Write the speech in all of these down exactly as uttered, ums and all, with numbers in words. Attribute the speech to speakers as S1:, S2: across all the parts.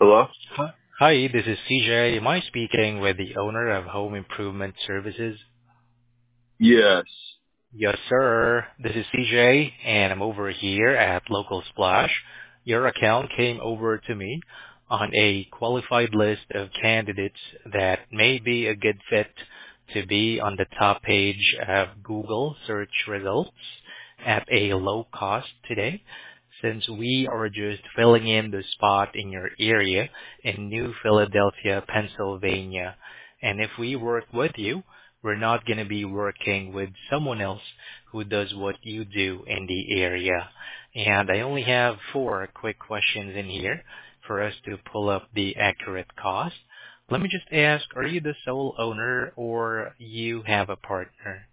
S1: Hello?
S2: Hi, Hi, this is C J. Am I speaking with the owner of Home Improvement Services?
S1: Yes.
S2: Yes, sir. This is C J, and I'm over here at Local Splash. Your account came over to me on a qualified list of candidates that may be a good fit to be on the top page of Google search results at a low cost today, since we are just filling in the spot in your area in New Philadelphia, Pennsylvania. And if we work with you, we're not going to be working with someone else who does what you do in the area. And I only have four quick questions in here for us to pull up the accurate cost. Let me just ask, are you the sole owner or you have a partner?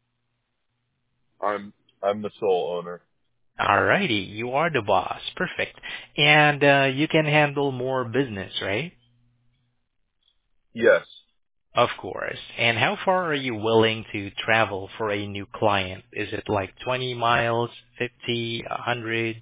S1: I'm I'm the sole owner.
S2: Alrighty, you are the boss. Perfect. And uh, you can handle more business, right?
S1: Yes.
S2: Of course. And how far are you willing to travel for a new client? Is it like twenty miles, fifty, one hundred?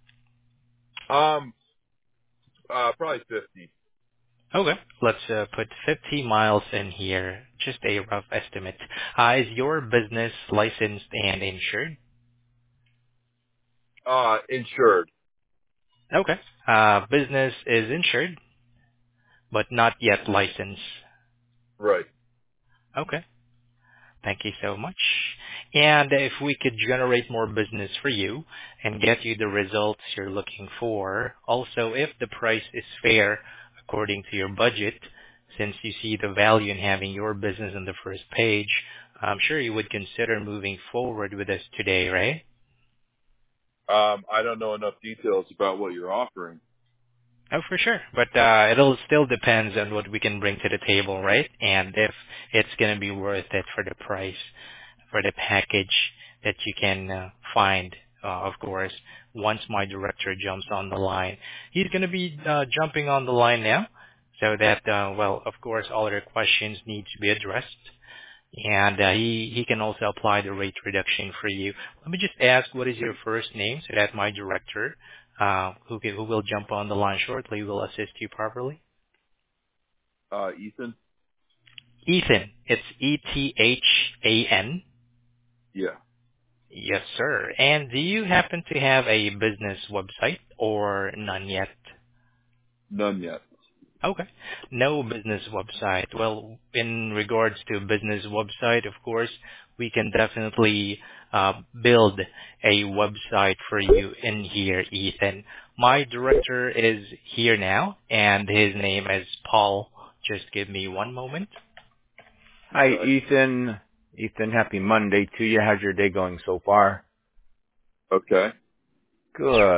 S1: Um uh probably fifty.
S2: Okay, let's uh, put fifty miles in here, just a rough estimate. Uh, is your business licensed and insured?
S1: Uh insured.
S2: Okay. Uh, business is insured, but not yet licensed.
S1: Right.
S2: Okay. Thank you so much. And if we could generate more business for you and get you the results you're looking for, also if the price is fair according to your budget, since you see the value in having your business on the first page, I'm sure you would consider moving forward with us today, right?
S1: Um I don't know enough details about what you're offering.
S2: Oh, for sure. But uh, it'll still depends on what we can bring to the table, right? And if it's going to be worth it for the price, for the package that you can uh, find, uh, of course, once my director jumps on the line. He's going to be uh, jumping on the line now so that, uh, well, of course, all other questions need to be addressed. And uh, he, he can also apply the rate reduction for you. Let me just ask, what is your first name so that my director, uh, who, can, who will jump on the line shortly, will assist you properly?
S1: Uh Ethan?
S2: Ethan. It's E T H A N.
S1: Yeah.
S2: Yes, sir. And do you happen to have a business website or none yet?
S1: None yet.
S2: Okay. No business website. Well, in regards to business website, of course, we can definitely uh, build a website for you in here, Ethan. My director is here now, and his name is Paul. Just give me one moment.
S3: Hi,
S1: Okay.
S3: Ethan. Ethan, happy Monday to you. How's your day going so far?
S1: Okay.
S3: Good.